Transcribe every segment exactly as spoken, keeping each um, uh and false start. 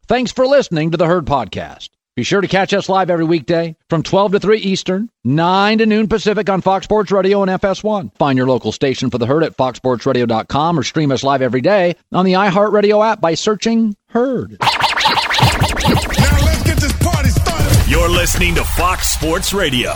Thanks for listening to the Herd Podcast. Be sure to catch us live every weekday from twelve to three Eastern, nine to noon Pacific on Fox Sports Radio and F S one. Find your local station for the Herd at fox sports radio dot com or stream us live every day on the iHeartRadio app by searching Herd. Now let's get this party started. You're listening to Fox Sports Radio.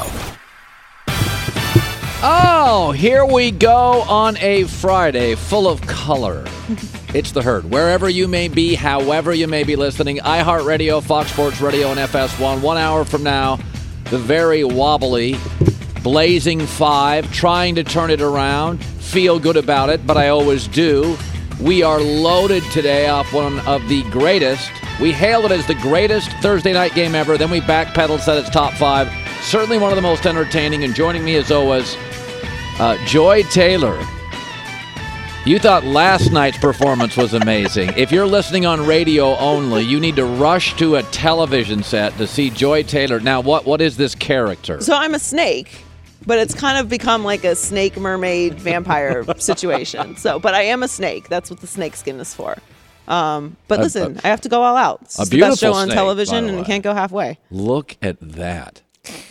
Oh, here we go on a Friday full of color. It's the Herd. Wherever you may be, however you may be listening, iHeartRadio, Fox Sports Radio, and F S one. One hour from now, the very wobbly, blazing five, trying to turn it around, feel good about it, but I always do. We are loaded today off one of the greatest. We hailed it as the greatest Thursday night game ever. Then we backpedaled, said it's top five. Certainly one of the most entertaining. And joining me as always, uh, Joy Taylor. You thought last night's performance was amazing. If you're listening on radio only, you need to rush to a television set to see Joy Taylor. Now, what what is this character? So I'm a snake, but it's kind of become like a snake mermaid vampire situation. So, but I am a snake. That's what the snake skin is for. Um, but A- listen, a- I have to go all out. It's a the best show beautiful on snake, television, by the and you way. can't go halfway. Look at that.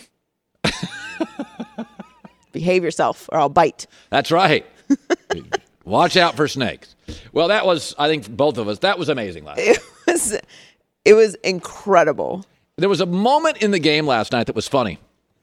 Behave yourself, or I'll bite. That's right. Watch out for snakes. Well, that was, I think, both of us, that was amazing last night. It was, it was incredible. There was a moment in the game last night that was funny.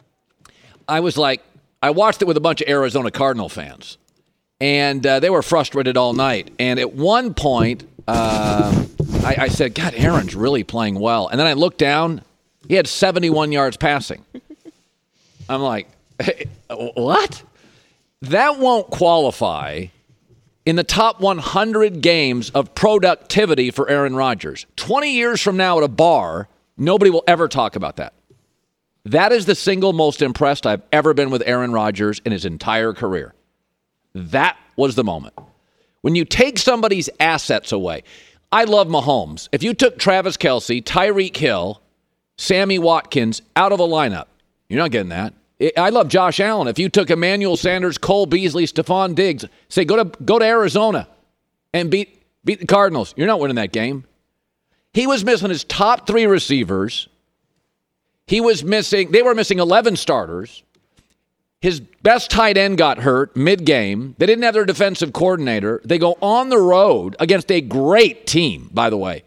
I was like, I watched it with a bunch of Arizona Cardinal fans, and uh, they were frustrated all night. And at one point, uh, I, I said, God, Aaron's really playing well. And then I looked down. He had seventy-one yards passing. I'm like, hey, what? That won't qualify in the top one hundred games of productivity for Aaron Rodgers. twenty years from now at a bar, nobody will ever talk about that. That is the single most impressed I've ever been with Aaron Rodgers in his entire career. That was the moment. When you take somebody's assets away, I love Mahomes. If you took Travis Kelce, Tyreek Hill, Sammy Watkins out of a lineup, you're not getting that. I love Josh Allen. If you took Emmanuel Sanders, Cole Beasley, Stephon Diggs, say go to go to Arizona and beat beat the Cardinals, you're not winning that game. He was missing his top three receivers. He was missing, they were missing eleven starters. His best tight end got hurt mid-game. They didn't have their defensive coordinator. They go on the road against a great team, by the way,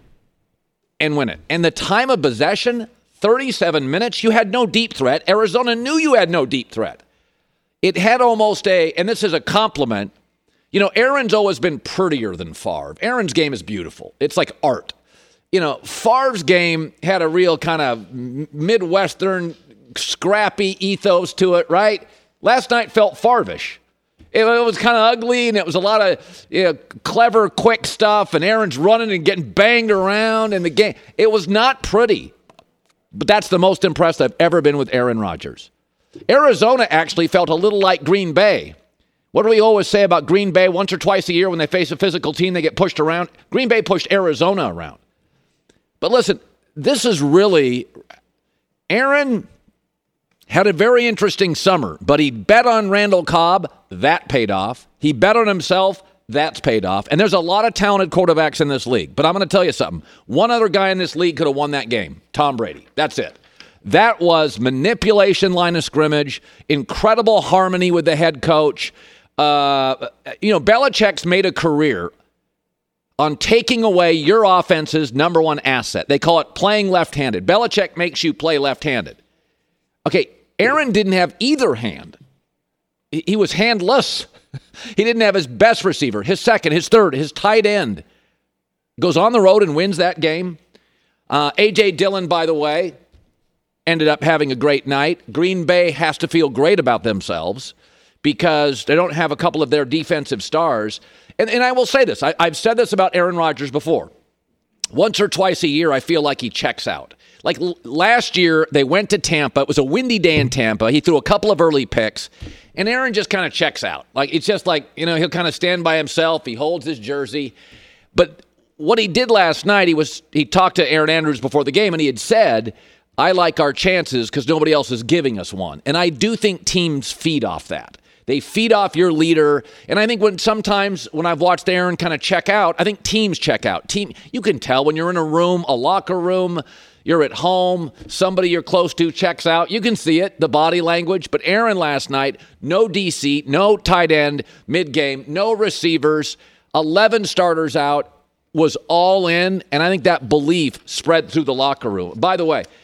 and win it. And the time of possession, thirty-seven minutes, you had no deep threat. Arizona knew you had no deep threat. It had almost a, and this is a compliment, you know, Aaron's always been prettier than Favre. Aaron's game is beautiful. It's like art. You know, Favre's game had a real kind of Midwestern, scrappy ethos to it, right? Last night felt Favre-ish. It, it was kind of ugly, and it was a lot of you know, clever, quick stuff, and Aaron's running and getting banged around in the game. It was not pretty. But that's the most impressed I've ever been with Aaron Rodgers. Arizona actually felt a little like Green Bay. What do we always say about Green Bay? Once or twice a year when they face a physical team, they get pushed around. Green Bay pushed Arizona around. But listen, this is really, Aaron had a very interesting summer, but he bet on Randall Cobb. That paid off. He bet on himself. That's paid off. And there's a lot of talented quarterbacks in this league. But I'm going to tell you something. One other guy in this league could have won that game. Tom Brady. That's it. That was manipulation, line of scrimmage, incredible harmony with the head coach. Uh, you know, Belichick's made a career on taking away your offense's number one asset. They call it playing left-handed. Belichick makes you play left-handed. Okay, Aaron didn't have either hand. He was handless. He didn't have his best receiver, his second, his third, his tight end. Goes on the road and wins that game. Uh, A J. Dillon, by the way, ended up having a great night. Green Bay has to feel great about themselves because they don't have a couple of their defensive stars. And, and I will say this. I, I've said this about Aaron Rodgers before. Once or twice a year, I feel like he checks out. Like l- last year, they went to Tampa. It was a windy day in Tampa. He threw a couple of early picks. And Aaron just kind of checks out. Like, it's just like, you know, he'll kind of stand by himself. He holds his jersey. But what he did last night, he was he talked to Aaron Andrews before the game, and he had said, I like our chances because nobody else is giving us one. And I do think teams feed off that. They feed off your leader. And I think when sometimes when I've watched Aaron kind of check out, I think teams check out. Team, you can tell when you're in a room, a locker room, you're at home, somebody you're close to checks out. You can see it, the body language. But Aaron last night, no D C, no tight end mid-game, no receivers, eleven starters out, was all in. And I think that belief spread through the locker room. By the way,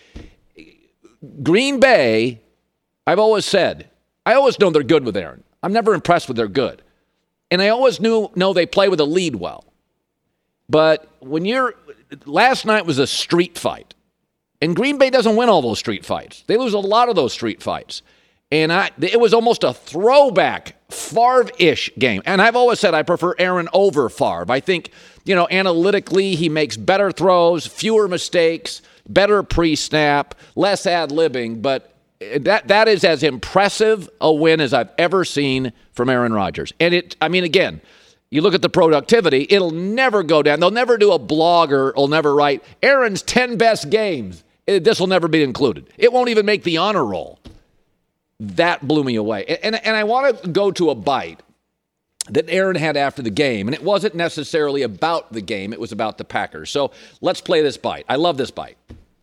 Green Bay, I've always said, I always know they're good with Aaron. I'm never impressed with their good. And I always knew know they play with a lead well. But when you're last night was a street fight. And Green Bay doesn't win all those street fights. They lose a lot of those street fights. And I it was almost a throwback Favre-ish game. And I've always said I prefer Aaron over Favre. I think, you know, analytically he makes better throws, fewer mistakes, better pre-snap, less ad-libbing, but That that is as impressive a win as I've ever seen from Aaron Rodgers. And it, I mean, again, you look at the productivity, it'll never go down. They'll never do a blogger will never write Aaron's ten best games. This will never be included. It won't even make the honor roll. That blew me away. And, and, and I want to go to a bite that Aaron had after the game. And it wasn't necessarily about the game. It was about the Packers. So let's play this bite. I love this bite.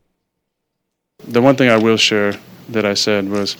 The one thing I will share that I said was,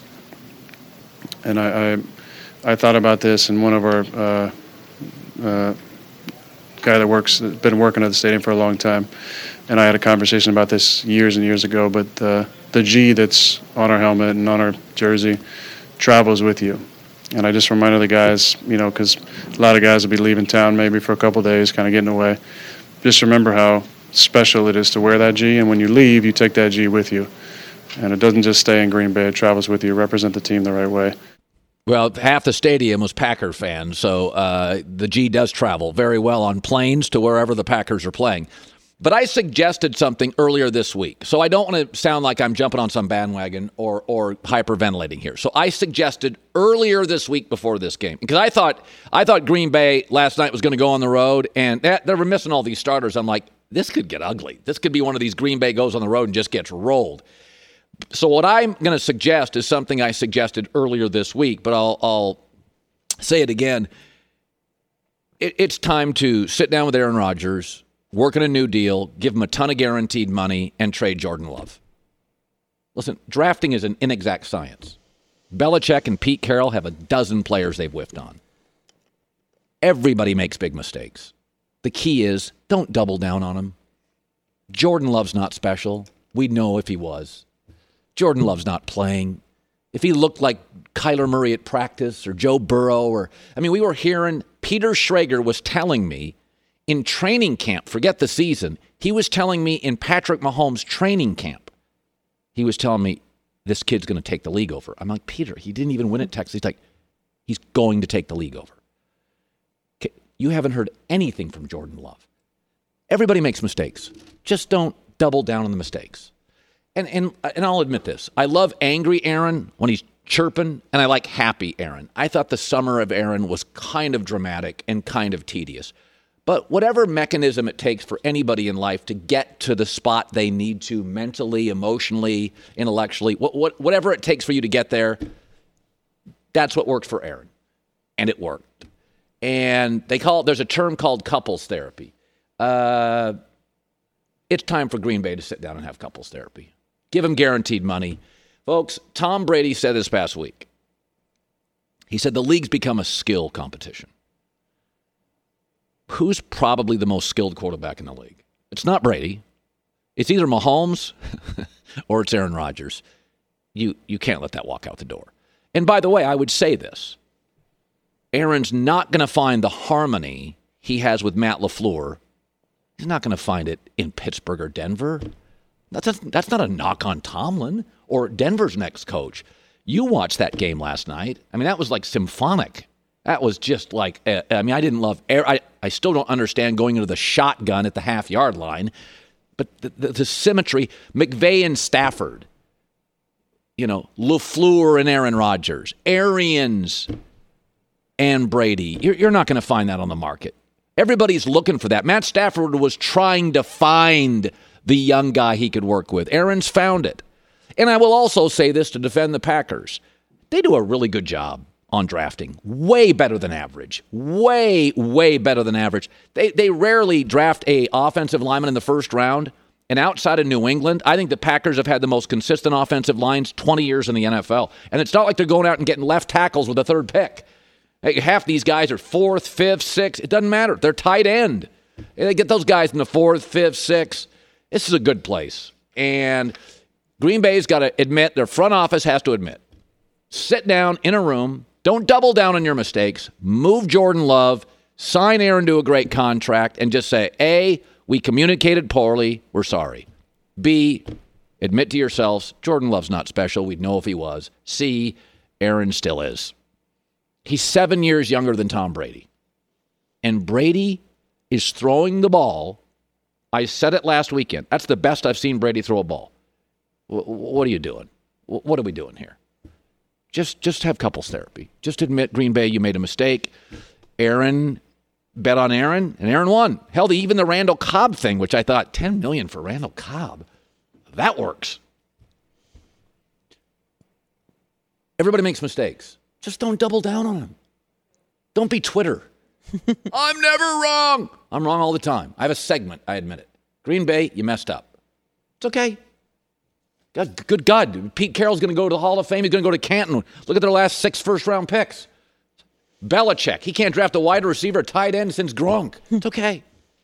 and I I, I thought about this, and one of our uh, uh, guy that works been working at the stadium for a long time, and I had a conversation about this years and years ago. But uh, the G that's on our helmet and on our jersey travels with you, and I just reminded the guys, you know, because a lot of guys will be leaving town maybe for a couple of days, kind of getting away. Just remember how special it is to wear that G, and when you leave, you take that G with you. And it doesn't just stay in Green Bay. It travels with you. Represent the team the right way. Well, half the stadium was Packer fans, so uh, the G does travel very well on planes to wherever the Packers are playing. But I suggested something earlier this week, so I don't want to sound like I'm jumping on some bandwagon or or hyperventilating here. So I suggested earlier this week before this game, because I thought I thought Green Bay last night was going to go on the road, and they were missing all these starters. I'm like, this could get ugly. This could be one of these Green Bay goes on the road and just gets rolled. So what I'm going to suggest is something I suggested earlier this week, but I'll, I'll say it again. It, it's time to sit down with Aaron Rodgers, work on a new deal, give him a ton of guaranteed money, and trade Jordan Love. Listen, drafting is an inexact science. Belichick and Pete Carroll have a dozen players they've whiffed on. Everybody makes big mistakes. The key is don't double down on them. Jordan Love's not special. We'd know if he was. Jordan Love's not playing. If he looked like Kyler Murray at practice or Joe Burrow or, I mean, we were hearing, Peter Schrager was telling me in training camp, forget the season, he was telling me in Patrick Mahomes' training camp, he was telling me, this kid's going to take the league over. I'm like, Peter, he didn't even win at Texas. He's like, he's going to take the league over. Okay, you haven't heard anything from Jordan Love. Everybody makes mistakes. Just don't double down on the mistakes. And and and I'll admit this. I love angry Aaron when he's chirping, and I like happy Aaron. I thought the summer of Aaron was kind of dramatic and kind of tedious. But whatever mechanism it takes for anybody in life to get to the spot they need to mentally, emotionally, intellectually, what, what, whatever it takes for you to get there, that's what worked for Aaron. And it worked. And they call it, there's a term called couples therapy. Uh, it's time for Green Bay to sit down and have couples therapy. Give him guaranteed money. Folks, Tom Brady said this past week. He said the league's become a skill competition. Who's probably the most skilled quarterback in the league? It's not Brady. It's either Mahomes or it's Aaron Rodgers. You you can't let that walk out the door. And by the way, I would say this. Aaron's not going to find the harmony he has with Matt LaFleur. He's not going to find it in Pittsburgh or Denver. That's, a, that's not a knock on Tomlin or Denver's next coach. You watched that game last night. I mean, that was like symphonic. That was just like, uh, I mean, I didn't love, air. I, I still don't understand going into the shotgun at the half-yard line. But the, the, the symmetry, McVay and Stafford, you know, LaFleur and Aaron Rodgers, Arians and Brady. You're, you're not going to find that on the market. Everybody's looking for that. Matt Stafford was trying to find the young guy he could work with. Aaron's found it. And I will also say this to defend the Packers. They do a really good job. on drafting. Way better than average. Way, way better than average. They they rarely draft a offensive lineman in the first round. And outside of New England, I think the Packers have had the most consistent offensive lines twenty years in the N F L. And it's not like they're going out and getting left tackles with a third pick. Half these guys are fourth, fifth, sixth. It doesn't matter. They're tight end. They get those guys in the fourth, fifth, sixth. This is a good place. And Green Bay's got to admit, their front office has to admit, sit down in a room, don't double down on your mistakes, move Jordan Love, sign Aaron to a great contract, and just say, A, we communicated poorly, we're sorry. B, admit to yourselves, Jordan Love's not special, we'd know if he was. C, Aaron still is. He's seven years younger than Tom Brady. And Brady is throwing the ball. I said it last weekend. That's the best I've seen Brady throw a ball. W- what are you doing? W- what are we doing here? Just just have couples therapy. Just admit, Green Bay, you made a mistake. Aaron, bet on Aaron, and Aaron won. Hell, even the Randall Cobb thing, which I thought, ten million dollars for Randall Cobb. That works. Everybody makes mistakes. Just don't double down on them. Don't be Twitter. I'm never wrong. I'm wrong all the time. I have a segment, I admit it. Green Bay, you messed up. It's okay. God, good God. Pete Carroll's going to go to the Hall of Fame. He's going to go to Canton. Look at their last six first-round picks. Belichick, he can't draft a wide receiver, tight end since Gronk. It's okay.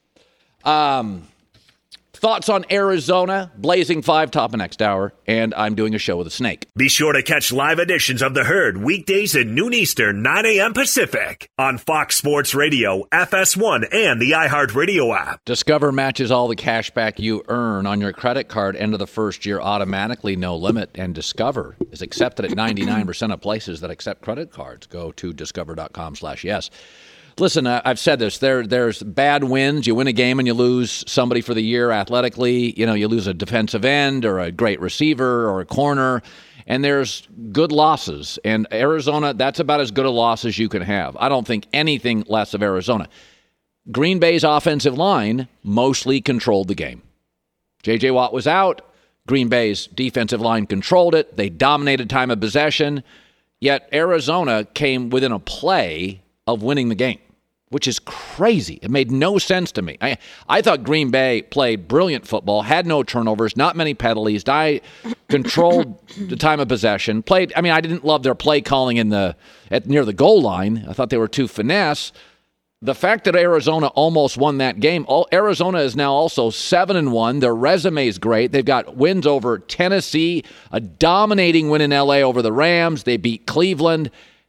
Um, thoughts on Arizona? Blazing five top of next hour, and I'm doing a show with a snake. Be sure to catch live editions of The Herd weekdays at noon Eastern, nine a.m. Pacific on Fox Sports Radio, F S one, and the iHeartRadio app. Discover matches all the cash back you earn on your credit card end of the first year automatically, no limit. And Discover is accepted at ninety-nine percent of places that accept credit cards. Go to discover.com slash yes. Listen, uh, I've said this. There, there's bad wins. You win a game and you lose somebody for the year athletically. You know, you lose a defensive end or a great receiver or a corner. And there's good losses. And Arizona, that's about as good a loss as you can have. I don't think anything less of Arizona. Green Bay's offensive line mostly controlled the game. J J. Watt was out. Green Bay's defensive line controlled it. They dominated time of possession. Yet Arizona came within a play of winning the game, which is crazy. It made no sense to me. I, I thought Green Bay played brilliant football, had no turnovers, not many penalties, die, controlled the time of possession, played. I mean, I didn't love their play calling in the at near the goal line. I thought they were too finesse. The fact that Arizona almost won that game, all, Arizona is now also seven and one. Their resume is great. They've got wins over Tennessee, a dominating win in L A over the Rams. They beat Cleveland.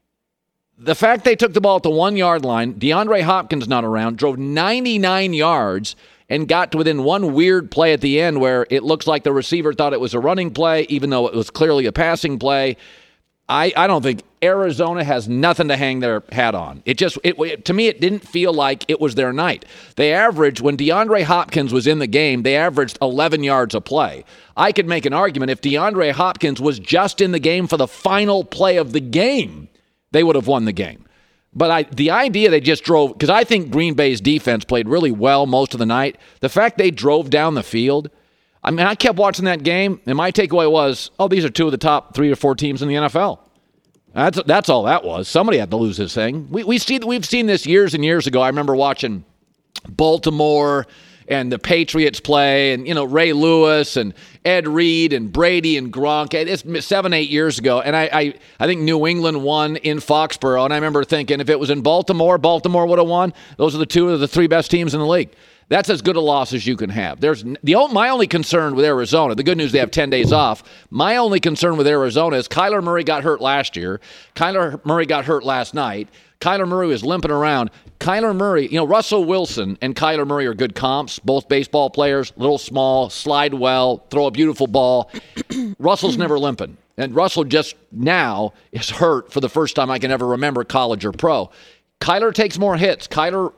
The fact they took the ball at the one-yard line, DeAndre Hopkins not around, drove ninety-nine yards and got to within one weird play at the end where it looks like the receiver thought it was a running play, even though it was clearly a passing play. I, I don't think Arizona has nothing to hang their hat on. It just, it, it, to me, it didn't feel like it was their night. They averaged, when DeAndre Hopkins was in the game, they averaged eleven yards a play. I could make an argument if DeAndre Hopkins was just in the game for the final play of the game, they would have won the game. But I, the idea they just drove, because I think Green Bay's defense played really well most of the night. The fact they drove down the field, I mean, I kept watching that game, and my takeaway was, oh, these are two of the top three or four teams in the N F L. That's that's all that was. Somebody had to lose this thing. We we see we've seen this years and years ago. I remember watching Baltimore and the Patriots play, and you know Ray Lewis and Ed Reed and Brady and Gronk. It's seven, eight years ago, and I, I I think New England won in Foxborough, and I remember thinking if it was in Baltimore, Baltimore would have won. Those are the two of the three best teams in the league. That's as good a loss as you can have. There's the my only concern with Arizona. The good news, they have ten days off. My only concern with Arizona is Kyler Murray got hurt last year. Kyler Murray got hurt last night. Kyler Murray is limping around. Kyler Murray, you know, Russell Wilson and Kyler Murray are good comps, both baseball players, little small, slide well, throw a beautiful ball. Russell's never limping. And Russell just now is hurt for the first time I can ever remember, college or pro. Kyler takes more hits. Kyler,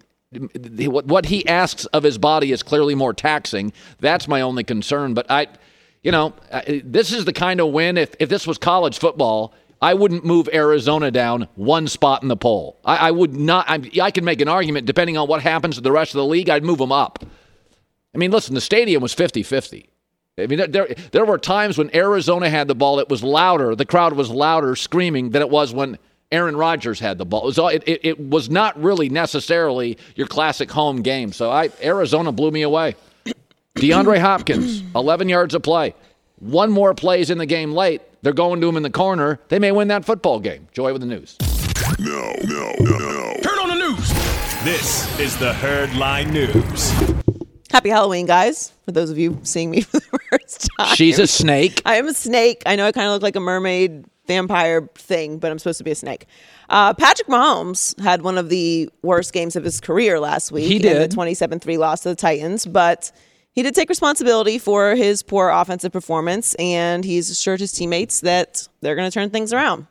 what he asks of his body is clearly more taxing. That's my only concern. But, I, you know, this is the kind of win, if, if this was college football, I wouldn't move Arizona down one spot in the poll. I, I would not. I, I can make an argument, depending on what happens to the rest of the league, I'd move them up. I mean, listen, the stadium was fifty-fifty. I mean, there there were times when Arizona had the ball, it was louder, the crowd was louder screaming than it was when Aaron Rodgers had the ball. It was, all, it, it, it was not really necessarily your classic home game. So I, Arizona blew me away. DeAndre Hopkins, eleven yards of play. One more plays in the game late. They're going to him in the corner. They may win that football game. Joy with the news. No, no, no, no. Turn on the news. This is the Herd Line News. Happy Halloween, guys. For those of you seeing me for the first time. She's a snake. I am a snake. I know I kind of look like a mermaid vampire thing, but I'm supposed to be a snake. Uh, Patrick Mahomes had one of the worst games of his career last week. He did. In the twenty-seven three loss to the Titans, but he did take responsibility for his poor offensive performance, and he's assured his teammates that they're going to turn things around.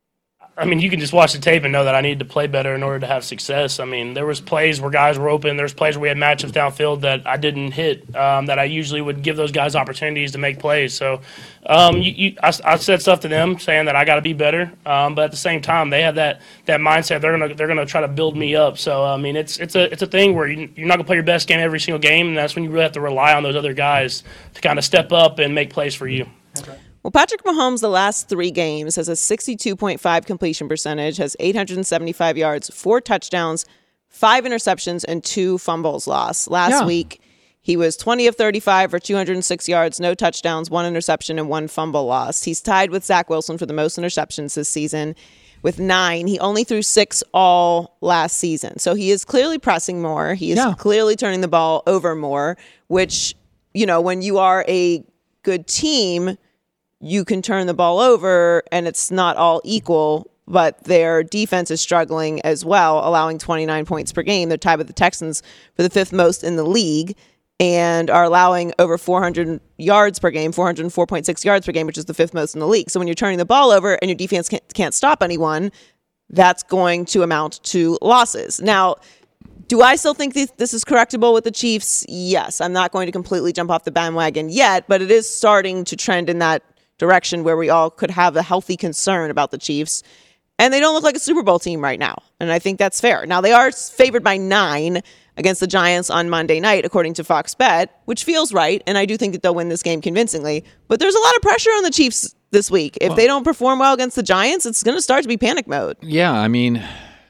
I mean, you can just watch the tape and know that I needed to play better in order to have success. I mean, there was plays where guys were open. There's plays where we had matchups downfield that I didn't hit, um, that I usually would give those guys opportunities to make plays. So um, you, you, I, I said stuff to them saying that I got to be better. Um, but at the same time, they had that that mindset. They're gonna they're gonna try to build me up. So I mean, it's it's a it's a thing where you, you're not gonna play your best game every single game, and that's when you really have to rely on those other guys to kind of step up and make plays for you. Okay. Well, Patrick Mahomes, the last three games, has a sixty-two point five completion percentage, has eight hundred seventy-five yards, four touchdowns, five interceptions, and two fumbles lost. Last Yeah. week, he was twenty of thirty-five for two hundred six yards, no touchdowns, one interception, and one fumble lost. He's tied with Zach Wilson for the most interceptions this season with nine. He only threw six all last season. So he is clearly pressing more. He is Yeah. clearly turning the ball over more, which, you know, when you are a good team, you can turn the ball over and it's not all equal, but their defense is struggling as well, allowing twenty-nine points per game. They're tied with the Texans for the fifth most in the league and are allowing over four hundred yards per game, four hundred four point six yards per game, which is the fifth most in the league. So when you're turning the ball over and your defense can't, can't stop anyone, that's going to amount to losses. Now, do I still think th- this is correctable with the Chiefs? Yes. I'm not going to completely jump off the bandwagon yet, but it is starting to trend in that direction where we all could have a healthy concern about the Chiefs. And they don't look like a Super Bowl team right now. And I think that's fair. Now, they are favored by nine against the Giants on Monday night, according to Fox Bet, which feels right. And I do think that they'll win this game convincingly. But there's a lot of pressure on the Chiefs this week. If well, they don't perform well against the Giants, it's going to start to be panic mode. Yeah, I mean,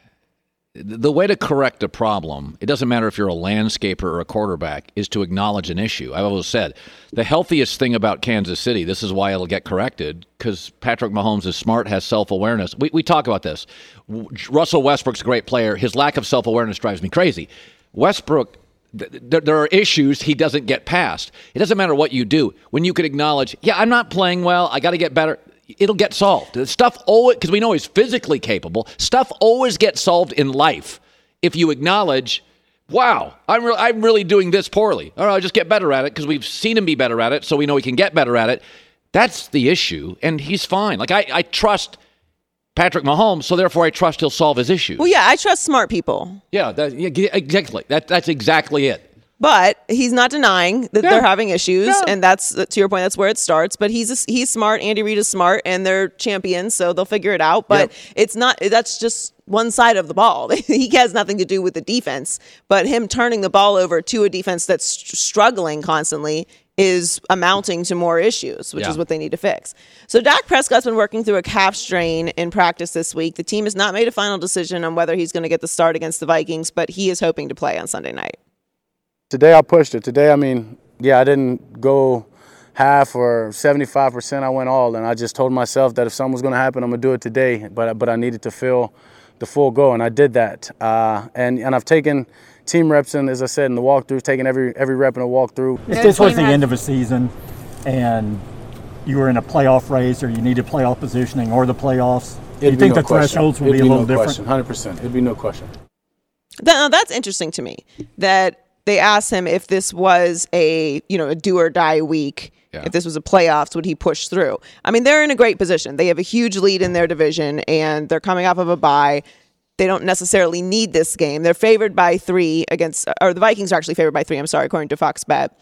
the way to correct a problem, it doesn't matter if you're a landscaper or a quarterback, is to acknowledge an issue. I've always said the healthiest thing about Kansas City, this is why it'll get corrected, because Patrick Mahomes is smart, has self-awareness. We, we talk about this. Russell Westbrook's a great player. His lack of self-awareness drives me crazy. Westbrook, th- th- there are issues he doesn't get past. It doesn't matter what you do. When you could acknowledge, yeah, I'm not playing well, I got to get better, it'll get solved. Stuff always, because we know he's physically capable, stuff always gets solved in life if you acknowledge, wow, I'm, re- I'm really doing this poorly. All right, I'll just get better at it because we've seen him be better at it, so we know he can get better at it. That's the issue, and he's fine. Like, I, I trust Patrick Mahomes, so therefore I trust he'll solve his issues. Well, yeah, I trust smart people. Yeah, that, yeah exactly. That, that's exactly it. But he's not denying that yeah. they're having issues, yeah. and that's, to your point, that's where it starts. But he's a, he's smart. Andy Reid is smart, and they're champions, so they'll figure it out. But yep. it's not. That's just one side of the ball. He has nothing to do with the defense. But him turning the ball over to a defense that's struggling constantly is amounting to more issues, which yeah. is what they need to fix. So Dak Prescott's been working through a calf strain in practice this week. The team has not made a final decision on whether he's going to get the start against the Vikings, but he is hoping to play on Sunday night. Today I pushed it. Today, I mean, yeah, I didn't go half or seventy-five percent. I went all, and I just told myself that if something was going to happen, I'm going to do it today. But but I needed to feel the full go, and I did that. Uh, and and I've taken team reps, and as I said in the walkthrough, taking every every rep in a walkthrough. If this was the end of a season, and you were in a playoff race, or you needed playoff positioning, or the playoffs, do you think the thresholds would be a little different? one hundred percent. It'd be no question. That, that's interesting to me that they asked him if this was a, you know, a do or die week, yeah. if this was a playoffs, would he push through? I mean, they're in a great position. They have a huge lead in their division, and they're coming off of a bye. They don't necessarily need this game. They're favored by three against, or the Vikings are actually favored by three, I'm sorry, according to Fox Bet.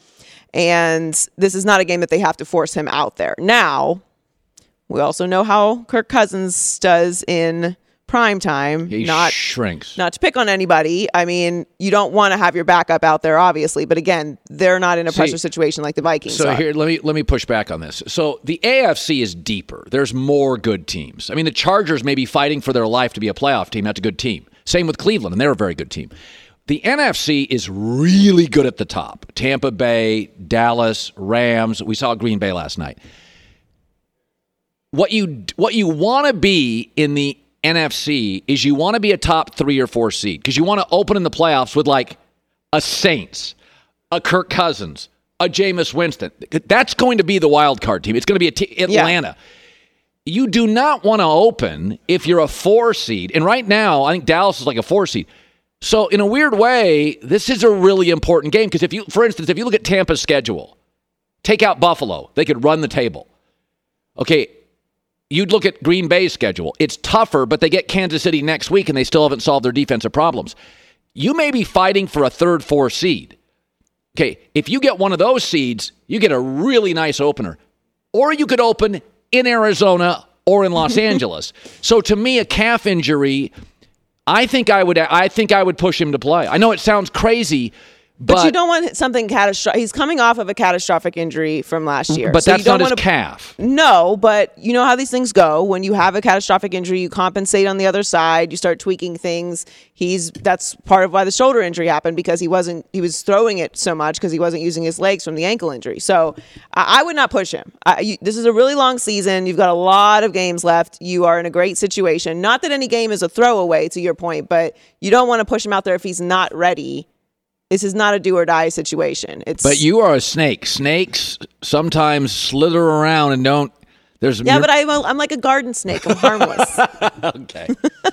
And this is not a game that they have to force him out there. Now, we also know how Kirk Cousins does in prime time. He not shrinks. Not to pick on anybody. I mean, you don't want to have your backup out there, obviously. But again, they're not in a pressure See, situation like the Vikings So are. here, let me let me push back on this. So the A F C is deeper. There's more good teams. I mean, the Chargers may be fighting for their life to be a playoff team. That's a good team. Same with Cleveland, and they're a very good team. The N F C is really good at the top. Tampa Bay, Dallas, Rams. We saw Green Bay last night. What you what you want to be in the N F C is you want to be a top three or four seed because you want to open in the playoffs with like a Saints, a Kirk Cousins, a Jameis Winston. That's going to be the wild card team. It's going to be a t- Atlanta. Yeah. You do not want to open if you're a four seed. And right now, I think Dallas is like a four seed. So in a weird way, this is a really important game because if you, for instance, if you look at Tampa's schedule, take out Buffalo, they could run the table. Okay. You'd look at Green Bay's schedule. It's tougher, but they get Kansas City next week, and they still haven't solved their defensive problems. You may be fighting for a third, fourth seed. Okay, if you get one of those seeds, you get a really nice opener. Or you could open in Arizona or in Los Angeles. So to me, a calf injury, I think I would. I think I would push him to play. I know it sounds crazy. But, but you don't want something catastrophic. He's coming off of a catastrophic injury from last year. But so that's you don't not his wanna, calf. No, but you know how these things go. When you have a catastrophic injury, you compensate on the other side. You start tweaking things. He's that's part of why the shoulder injury happened because he wasn't he was throwing it so much because he wasn't using his legs from the ankle injury. So I, I would not push him. I, you, this is a really long season. You've got a lot of games left. You are in a great situation. Not that any game is a throwaway, to your point, but you don't want to push him out there if he's not ready. This is not a do or die situation. It's But you are a snake. Snakes sometimes slither around and don't. There's yeah, but I'm, a, I'm like a garden snake. I'm harmless. Okay.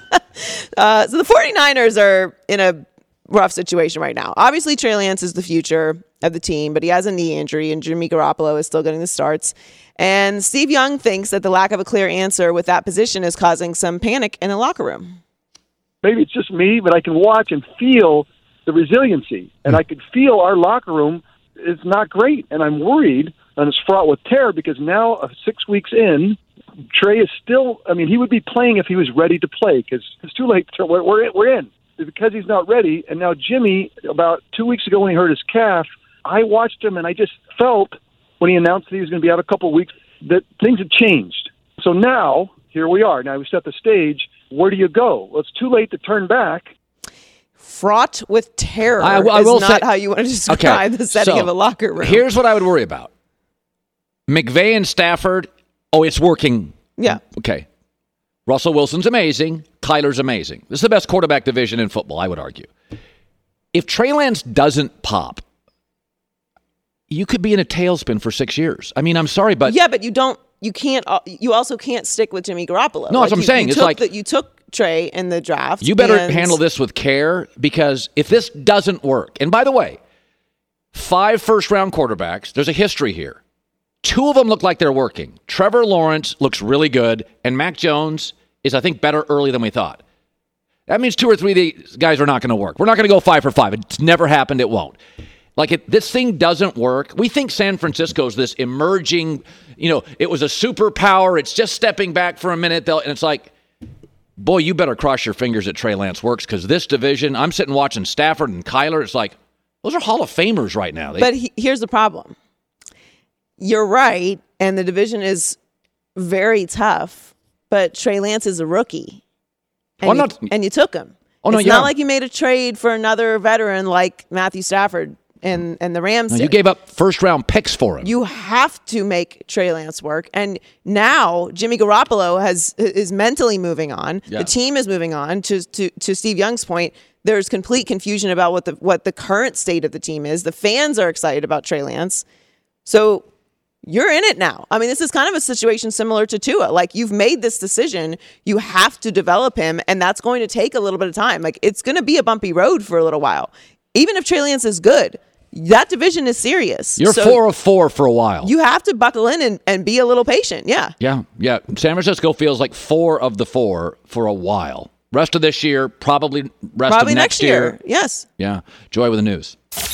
uh, so the 49ers are in a rough situation right now. Obviously, Trey Lance is the future of the team, but he has a knee injury, and Jimmy Garoppolo is still getting the starts. And Steve Young thinks that the lack of a clear answer with that position is causing some panic in the locker room. Maybe it's just me, but I can watch and feel the resiliency, and I could feel our locker room is not great, and I'm worried, and it's fraught with terror because now, uh, six weeks in, Trey is still, I mean, he would be playing if he was ready to play because it's too late. To, we're, we're, we're in. It's because he's not ready, and now Jimmy, about two weeks ago when he hurt his calf, I watched him, and I just felt when he announced that he was going to be out a couple of weeks that things had changed. So now, here we are. Now we set the stage. Where do you go? Well, it's too late to turn back. Fraught with terror I, I will is not say, how you want to describe okay, the setting so of a locker room. Here's what I would worry about. McVay and Stafford, oh, it's working. Yeah. Okay. Russell Wilson's amazing. Kyler's amazing. This is the best quarterback division in football, I would argue. If Trey Lance doesn't pop, you could be in a tailspin for six years. I mean, I'm sorry, but... Yeah, but you don't, you can't, you also can't stick with Jimmy Garoppolo. No, like that's what I'm you, saying. You It's took like... The, you took Trey in the draft. You better and handle this with care because if this doesn't work, and by the way, five first-round quarterbacks, there's a history here. Two of them look like they're working. Trevor Lawrence looks really good, and Mac Jones is, I think, better early than we thought. That means two or three of these guys are not going to work. We're not going to go five for five. It's never happened. It won't. Like, if this thing doesn't work, we think San Francisco's this emerging, you know, it was a superpower. It's just stepping back for a minute. And it's like, boy, you better cross your fingers that Trey Lance works because this division, I'm sitting watching Stafford and Kyler. It's like, those are Hall of Famers right now. They, but he, here's the problem. You're right, and the division is very tough, but Trey Lance is a rookie. And, well, you, not, and you took him. Oh, no, it's yeah. not like you made a trade for another veteran like Matthew Stafford and, and the Rams no, did. You gave up first-round picks for him. You have to make Trey Lance work. And now Jimmy Garoppolo has is mentally moving on. Yeah. The team is moving on. To, to to Steve Young's point, there's complete confusion about what the what the current state of the team is. The fans are excited about Trey Lance. So you're in it now. I mean, this is kind of a situation similar to Tua. Like, you've made this decision. You have to develop him, and that's going to take a little bit of time. Like, it's going to be a bumpy road for a little while. Even if Trey Lance is good, that division is serious. You're so four of four for a while. You have to buckle in and, and be a little patient. Yeah. Yeah, yeah. San Francisco feels like four of the four for a while. Rest of this year, probably rest Probably of next, next year. Yes. Yeah. Joy with the news.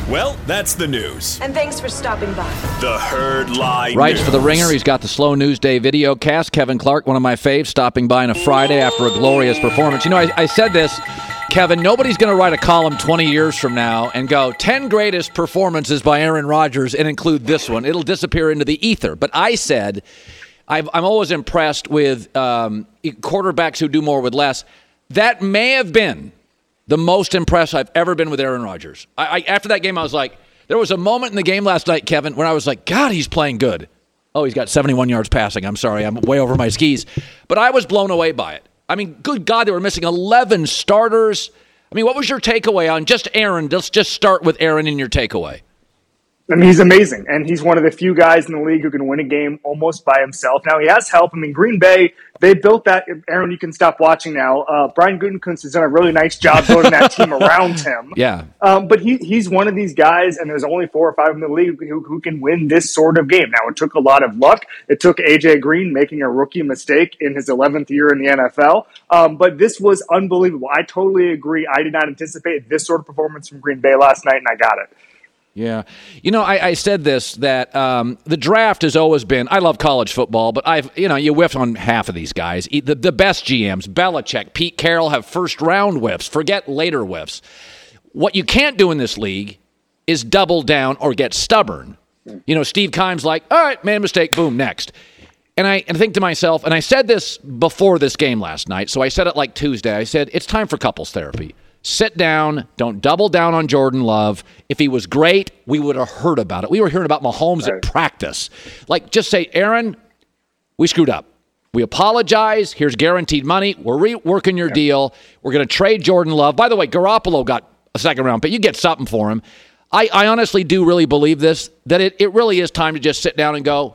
Well, that's the news. And thanks for stopping by. The Herd Lie Writes News. for The Ringer. He's got the Slow News Day video cast. Kevin Clark, one of my faves, stopping by on a Friday after a glorious performance. You know, I, I said this, Kevin, nobody's going to write a column twenty years from now and go, ten greatest performances by Aaron Rodgers and include this one. It'll disappear into the ether. But I said, I've, I'm always impressed with um, quarterbacks who do more with less. That may have been the most impressed I've ever been with Aaron Rodgers. I, I, after that game, I was like, there was a moment in the game last night, Kevin, when I was like, God, he's playing good. Oh, he's got seventy-one yards passing. I'm sorry, I'm way over my skis. But I was blown away by it. I mean, good God, they were missing eleven starters. I mean, what was your takeaway on just Aaron? Let's just start with Aaron in your takeaway. I mean, he's amazing, and he's one of the few guys in the league who can win a game almost by himself. Now, he has help. I mean, Green Bay, they built that. Aaron, you can stop watching now. Uh, Brian Gutekunst has done a really nice job building that team around him. Yeah. Um, but he he's one of these guys, and there's only four or five in the league who, who can win this sort of game. Now, it took a lot of luck. It took A J Green making a rookie mistake in his eleventh year in the N F L. Um, but this was unbelievable. I totally agree. I did not anticipate this sort of performance from Green Bay last night, and I got it. Yeah. You know, I, I said this, that um, the draft has always been, I love college football, but I've, you know, you whiff on half of these guys. The, the best G Ms, Belichick, Pete Carroll, have first round whiffs. Forget later whiffs. What you can't do in this league is double down or get stubborn. You know, Steve Keim's like, all right, made a mistake, boom, next. And I, and I think to myself, and I said this before this game last night, so I said it like Tuesday. I said, it's time for couples therapy. Sit down. Don't double down on Jordan Love. If he was great, we would have heard about it. We were hearing about Mahomes right. at practice. Like, just say, Aaron, we screwed up. We apologize. Here's guaranteed money. We're reworking your yeah. deal. We're going to trade Jordan Love. By the way, Garoppolo got a second round pick. You get something for him. I, I honestly do really believe this, that it, it really is time to just sit down and go,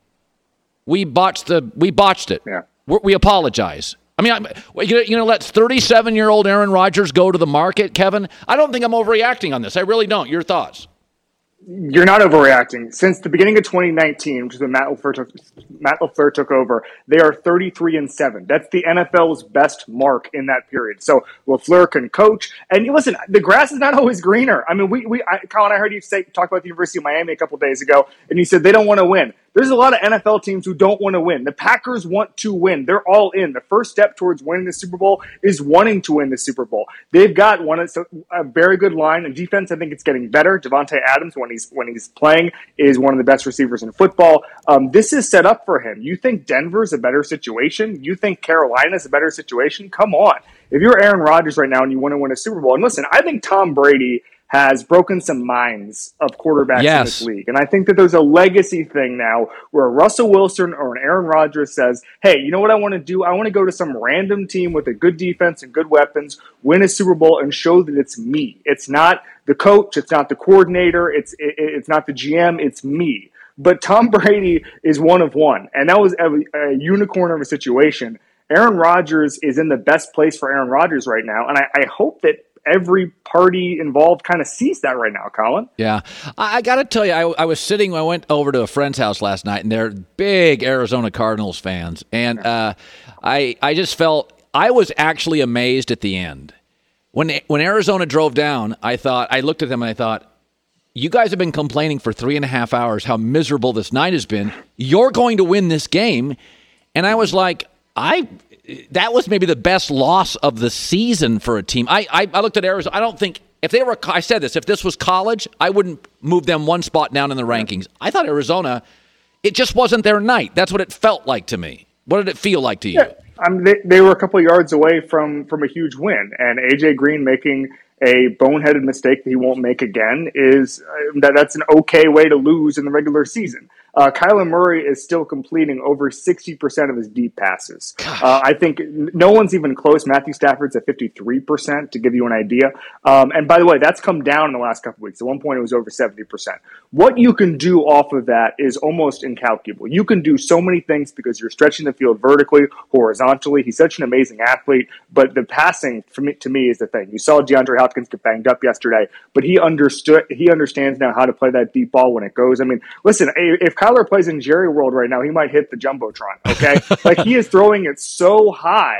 we botched the we botched it. Yeah. We're, we apologize. I mean, I'm, you're going to let thirty-seven-year-old Aaron Rodgers go to the market, Kevin? I don't think I'm overreacting on this. I really don't. Your thoughts? You're not overreacting. Since the beginning of twenty nineteen, which is when Matt LaFleur took, Matt LaFleur took over, they are thirty-three and seven. That's the N F L's best mark in that period. So LaFleur can coach. And listen, the grass is not always greener. I mean, we, we I, Colin, I heard you say talk about the University of Miami a couple days ago, and you said they don't want to win. There's a lot of N F L teams who don't want to win. The Packers want to win. They're all in. The first step towards winning the Super Bowl is wanting to win the Super Bowl. They've got one a very good line and defense. I think it's getting better. Devontae Adams, when he's when he's playing, is one of the best receivers in football. Um, this is set up for him. You think Denver's a better situation? You think Carolina's a better situation? Come on. If you're Aaron Rodgers right now and you want to win a Super Bowl, and listen, I think Tom Brady has broken some minds of quarterbacks yes. in this league. And I think that there's a legacy thing now where Russell Wilson or an Aaron Rodgers says, hey, you know what I want to do? I want to go to some random team with a good defense and good weapons, win a Super Bowl, and show that it's me. It's not the coach. It's not the coordinator. It's it, it's not the G M. It's me. But Tom Brady is one of one. And that was a, a unicorn of a situation. Aaron Rodgers is in the best place for Aaron Rodgers right now. And I, I hope that every party involved kind of sees that right now, Colin. Yeah. I, I got to tell you, I, I was sitting, I went over to a friend's house last night, and they're big Arizona Cardinals fans. And uh, I I just felt, I was actually amazed at the end. When when Arizona drove down, I thought, I looked at them and I thought, you guys have been complaining for three and a half hours how miserable this night has been. You're going to win this game. And I was like, I... that was maybe the best loss of the season for a team. I, I I looked at Arizona. I don't think if they were, I said this, if this was college, I wouldn't move them one spot down in the rankings. I thought Arizona, it just wasn't their night. That's what it felt like to me. What did it feel like to you? Yeah, I mean, they, they were a couple of yards away from, from a huge win, and A J Green making a boneheaded mistake that he won't make again is uh, that that's an okay way to lose in the regular season. Uh, Kyler Murray is still completing over sixty percent of his deep passes. Uh, I think no one's even close. Matthew Stafford's at fifty-three percent, to give you an idea. Um, and by the way, that's come down in the last couple of weeks. At one point, it was over seventy percent. What you can do off of that is almost incalculable. You can do so many things because you're stretching the field vertically, horizontally. He's such an amazing athlete, but the passing, for me, to me, is the thing. You saw DeAndre Hopkins get banged up yesterday, but he understood. He understands now how to play that deep ball when it goes. I mean, listen, if Kyler plays in Jerry World right now, he might hit the Jumbotron, okay? Like, he is throwing it so high,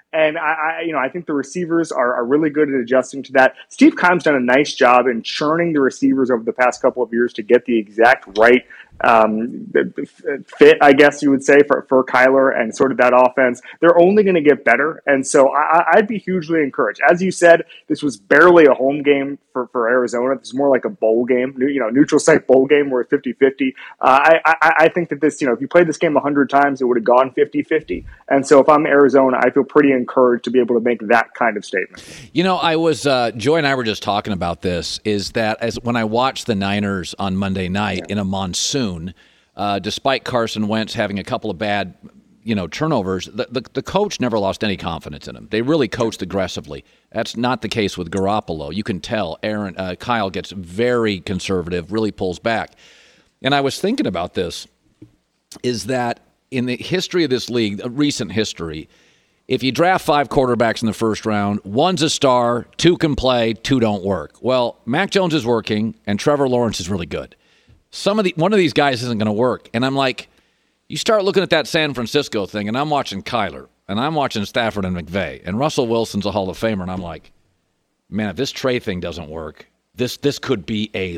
And I, I you know, I think the receivers are, are really good at adjusting to that. Steve Keim's done a nice job in churning the receivers over the past couple of years to get the exact right um, fit, I guess you would say, for, for Kyler and sort of that offense. They're only going to get better. And so I, I'd be hugely encouraged. As you said, this was barely a home game for, for Arizona. This is more like a bowl game, you know, neutral site bowl game where it's fifty-fifty. Uh, I, I, I think that this, you know, if you played this game a hundred times, it would have gone fifty-fifty. And so if I'm Arizona, I feel pretty encouraged to be able to make that kind of statement. You know, I was, uh, Joy and I were just talking about this, is that as when I watched the Niners on Monday night yeah. in a monsoon, Uh, despite Carson Wentz having a couple of bad, you know, turnovers, the, the the coach never lost any confidence in him. They really coached aggressively. That's not the case with Garoppolo. You can tell Aaron uh, Kyle gets very conservative, really pulls back. And I was thinking about this, is that in the history of this league, a recent history, if you draft five quarterbacks in the first round, one's a star, two can play, two don't work. Well, Mac Jones is working, and Trevor Lawrence is really good. Some of the one of these guys isn't going to work. And I'm like, you start looking at that San Francisco thing, and I'm watching Kyler, and I'm watching Stafford and McVay, and Russell Wilson's a Hall of Famer, and I'm like, man, if this Trey thing doesn't work, this this could be a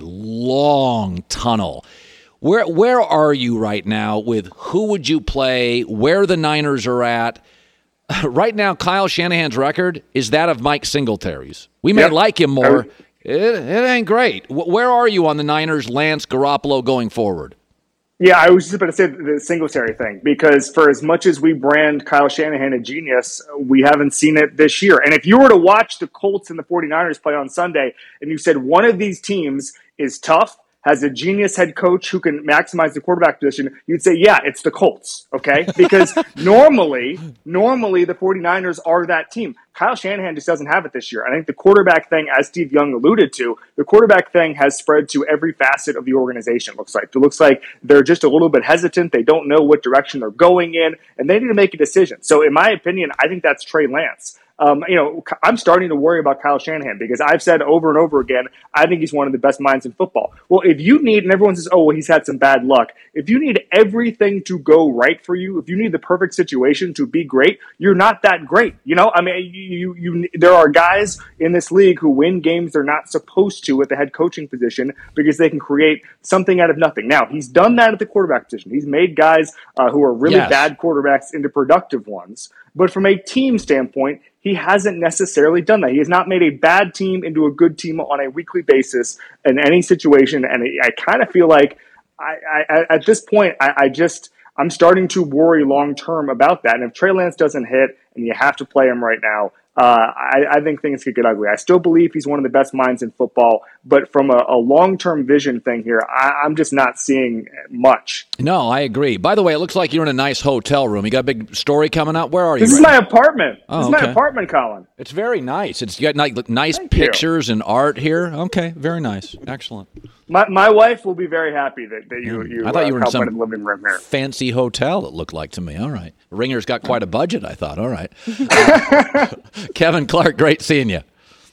long tunnel. Where where are you right now with who would you play, where the Niners are at? Right now, Kyle Shanahan's record is that of Mike Singletary's. We may yep. like him more. It, it ain't great. Where are you on the Niners, Lance, Garoppolo going forward? Yeah, I was just about to say the Singletary thing, because for as much as we brand Kyle Shanahan a genius, we haven't seen it this year. And if you were to watch the Colts and the 49ers play on Sunday, and you said one of these teams is tough, has a genius head coach who can maximize the quarterback position, you'd say, yeah, it's the Colts, okay? Because normally, normally the 49ers are that team. Kyle Shanahan just doesn't have it this year. I think the quarterback thing, as Steve Young alluded to, the quarterback thing has spread to every facet of the organization, it looks like. It looks like they're just a little bit hesitant. They don't know what direction they're going in, and they need to make a decision. So in my opinion, I think that's Trey Lance. Um, you know, I'm starting to worry about Kyle Shanahan because I've said over and over again, I think he's one of the best minds in football. Well, if you need, and everyone says, oh, well, he's had some bad luck. If you need everything to go right for you, if you need the perfect situation to be great, you're not that great. You know, I mean, you, you, you there are guys in this league who win games they're not supposed to at the head coaching position because they can create something out of nothing. Now, he's done that at the quarterback position. He's made guys uh, who are really yes. bad quarterbacks into productive ones. But from a team standpoint, he hasn't necessarily done that. He has not made a bad team into a good team on a weekly basis in any situation. And I kind of feel like I, I, at this point, I, I just I'm starting to worry long term about that. And if Trey Lance doesn't hit and you have to play him right now, Uh, I, I think things could get ugly. I still believe he's one of the best minds in football, but from a, a long-term vision thing here, I, I'm just not seeing much. No, I agree. By the way, it looks like you're in a nice hotel room. You got a big story coming up? Where are you? This right is my now? apartment. Oh, this is okay. my apartment, Colin. It's very nice. It's got nice, nice Thank pictures you. and art here. Okay, very nice. Excellent. My my wife will be very happy that, that you, you I thought you uh, were in some living room here. Fancy hotel, it looked like to me. All right. Ringer's got quite a budget, I thought. All right. Uh, Kevin Clark, great seeing you.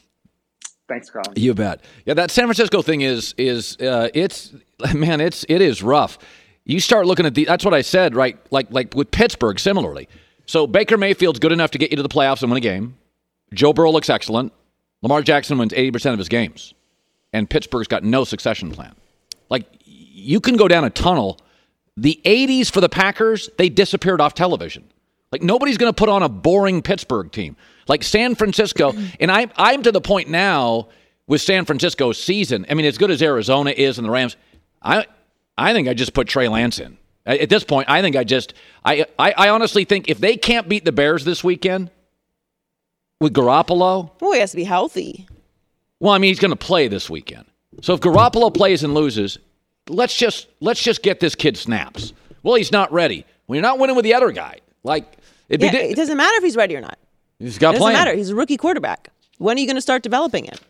Thanks, Colin. You bet. Yeah, that San Francisco thing is is uh, it's man, it's it is rough. You start looking at the that's what I said, right? Like like with Pittsburgh, similarly. So Baker Mayfield's good enough to get you to the playoffs and win a game. Joe Burrow looks excellent. Lamar Jackson wins eighty percent of his games. And Pittsburgh's got no succession plan. Like, you can go down a tunnel. The eighties for the Packers, they disappeared off television. Like, nobody's going to put on a boring Pittsburgh team. Like San Francisco, and I, I'm to the point now with San Francisco's season. I mean, as good as Arizona is and the Rams, I I think I just put Trey Lance in. At this point, I think I just, I, I, I honestly think if they can't beat the Bears this weekend with Garoppolo. Well, he has to be healthy. Well, I mean, he's going to play this weekend. So if Garoppolo plays and loses, let's just let's just get this kid snaps. Well, he's not ready. Well, you're not winning with the other guy. Like, it, yeah, it doesn't matter if he's ready or not. He's got It doesn't playing. matter. He's a rookie quarterback. When are you going to start developing him?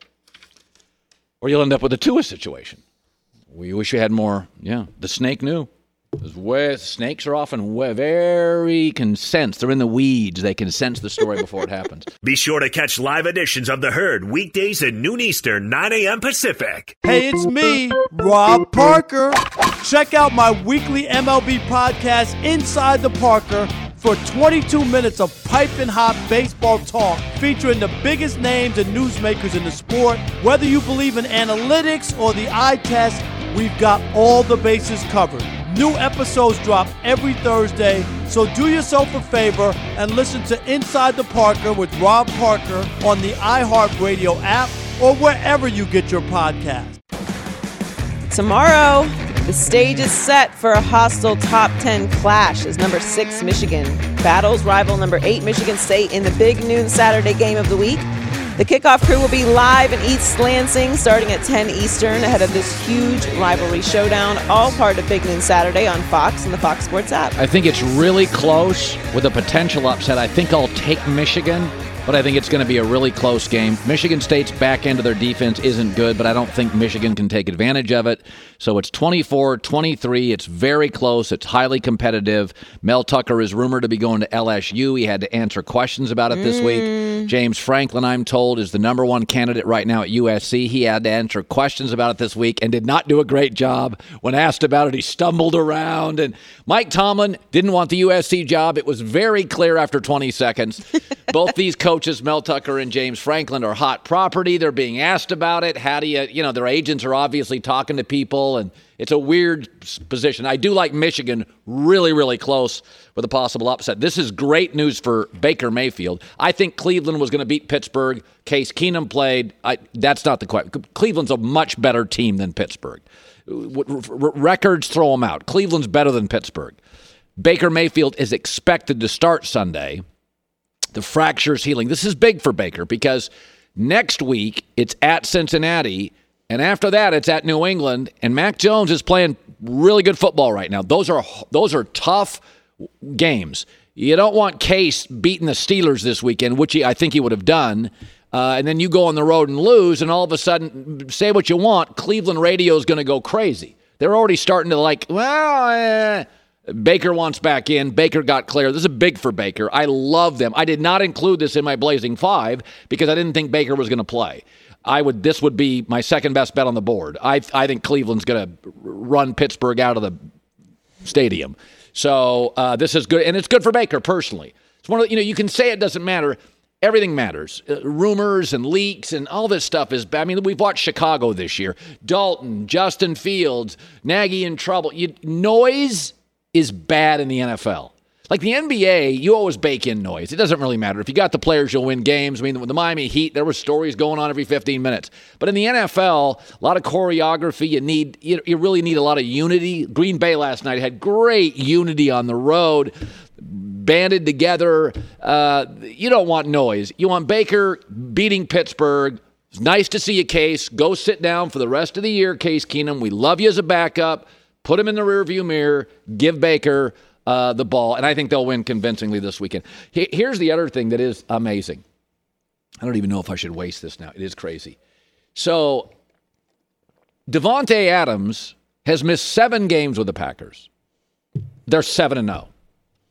Or you'll end up with a Tua situation. We wish we had more. Yeah, the snake knew. Way, snakes are often way, very can sense. They're in the weeds. They can sense the story before it happens. Be sure to catch live editions of The Herd weekdays at noon Eastern, nine a.m. Pacific. Hey, it's me, Rob Parker. Check out my weekly M L B podcast, Inside the Parker, for twenty-two minutes of piping hot baseball talk featuring the biggest names and newsmakers in the sport. Whether you believe in analytics or the eye test, we've got all the bases covered. New episodes drop every Thursday, so do yourself a favor and listen to Inside the Parker with Rob Parker on the iHeartRadio app or wherever you get your podcast. Tomorrow, the stage is set for a hostile top ten clash as number six Michigan battles rival number eight Michigan State in the big noon Saturday game of the week. The kickoff crew will be live in East Lansing starting at ten Eastern ahead of this huge rivalry showdown, all part of Big Noon Saturday on Fox and the Fox Sports app. I think it's really close with a potential upset. I think I'll take Michigan, but I think it's going to be a really close game. Michigan State's back end of their defense isn't good, but I don't think Michigan can take advantage of it. So it's twenty-four twenty-three. It's very close. It's highly competitive. Mel Tucker is rumored to be going to L S U. He had to answer questions about it this mm. week. James Franklin, I'm told, is the number one candidate right now at U S C. He had to answer questions about it this week and did not do a great job. When asked about it, he stumbled around. And Mike Tomlin didn't want the U S C job. It was very clear after twenty seconds. Both these coaches, Mel Tucker and James Franklin, are hot property. They're being asked about it. How do you, you know, their agents are obviously talking to people, and it's a weird position. I do like Michigan really, really close with a possible upset. This is great news for Baker Mayfield. I think Cleveland was going to beat Pittsburgh. Case Keenum played. I, that's not the question. Cleveland's a much better team than Pittsburgh. Records throw them out. Cleveland's better than Pittsburgh. Baker Mayfield is expected to start Sunday. The fracture's healing. This is big for Baker because next week it's at Cincinnati, and after that it's at New England, and Mac Jones is playing really good football right now. Those are those are tough games. You don't want Case beating the Steelers this weekend, which he, I think he would have done, uh, and then you go on the road and lose, and all of a sudden, say what you want, Cleveland radio is going to go crazy. They're already starting to like, well, eh. Baker wants back in. Baker got clear. This is big for Baker. I love them. I did not include this in my Blazing Five because I didn't think Baker was going to play. I would. This would be my second best bet on the board. I I think Cleveland's going to run Pittsburgh out of the stadium. So uh, this is good, and it's good for Baker personally. It's one of the, you know you can say it doesn't matter. Everything matters. Uh, rumors and leaks and all this stuff is bad. I mean, we've watched Chicago this year. Dalton, Justin Fields, Nagy in trouble. You, noise is bad in the N F L. Like the N B A, you always bake in noise. It doesn't really matter. If you got the players, you'll win games. I mean, with the Miami Heat, there were stories going on every fifteen minutes. But in the N F L, a lot of choreography. You need, you, you really need a lot of unity. Green Bay last night had great unity on the road, banded together. Uh, you don't want noise. You want Baker beating Pittsburgh. It's nice to see you, Case. Go sit down for the rest of the year, Case Keenum. We love you as a backup. Put him in the rearview mirror. Give Baker uh, the ball. And I think they'll win convincingly this weekend. He- here's the other thing that is amazing. I don't even know if I should waste this now. It is crazy. So Davante Adams has missed seven games with the Packers. They're seven and oh.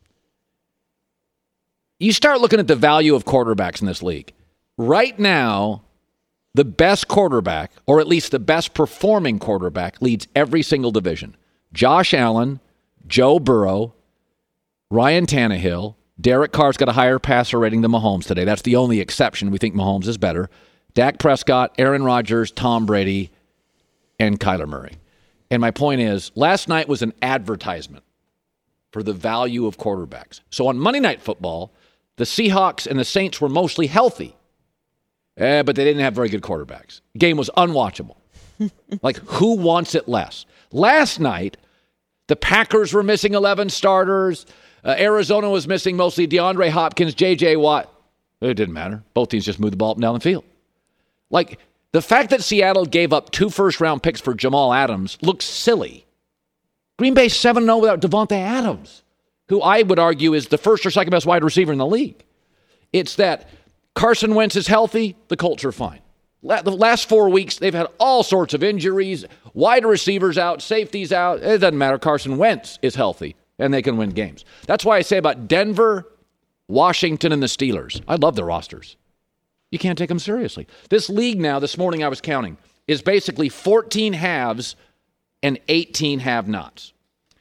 You start looking at the value of quarterbacks in this league. Right now, the best quarterback, or at least the best performing quarterback, leads every single division. Josh Allen, Joe Burrow, Ryan Tannehill. Derek Carr's got a higher passer rating than Mahomes today. That's the only exception. We think Mahomes is better. Dak Prescott, Aaron Rodgers, Tom Brady, and Kyler Murray. And my point is, last night was an advertisement for the value of quarterbacks. So on Monday Night Football, the Seahawks and the Saints were mostly healthy. Eh, but they didn't have very good quarterbacks. The game was unwatchable. Like, who wants it less? Last night, the Packers were missing eleven starters. Uh, Arizona was missing mostly DeAndre Hopkins, J J Watt. It didn't matter. Both teams just moved the ball up and down the field. Like, the fact that Seattle gave up two first-round picks for Jamal Adams looks silly. Green Bay seven and oh without Davante Adams, who I would argue is the first or second best wide receiver in the league. It's that Carson Wentz is healthy, the Colts are fine. The last four weeks, they've had all sorts of injuries, wide receivers out, safeties out. It doesn't matter. Carson Wentz is healthy, and they can win games. That's why I say about Denver, Washington, and the Steelers. I love their rosters. You can't take them seriously. This league now, this morning I was counting, is basically fourteen halves and eighteen have-nots.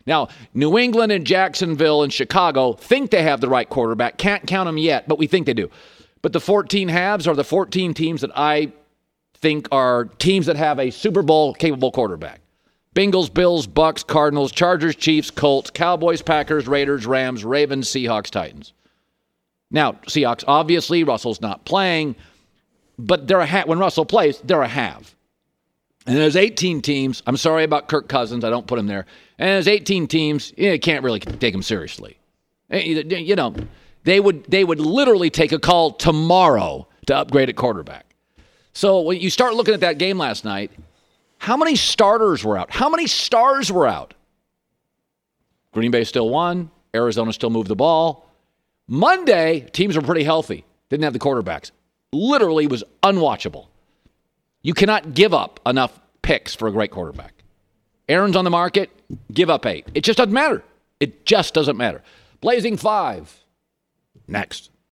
Now, New England and Jacksonville and Chicago think they have the right quarterback. Can't count them yet, but we think they do. But the fourteen halves are the fourteen teams that I think are teams that have a Super Bowl-capable quarterback. Bengals, Bills, Bucks, Cardinals, Chargers, Chiefs, Colts, Cowboys, Packers, Raiders, Rams, Ravens, Seahawks, Titans. Now, Seahawks, obviously, Russell's not playing, but they're a ha- when Russell plays, they're a have. And there's eighteen teams. I'm sorry about Kirk Cousins. I don't put him there. And there's eighteen teams. You can't really take him seriously. You know, they would they would literally take a call tomorrow to upgrade at quarterback. So when you start looking at that game last night, how many starters were out? How many stars were out? Green Bay still won. Arizona still moved the ball. Monday, teams were pretty healthy. Didn't have the quarterbacks. Literally was unwatchable. You cannot give up enough picks for a great quarterback. Aaron's on the market, give up eight. It just doesn't matter. It just doesn't matter. Blazing five. Next.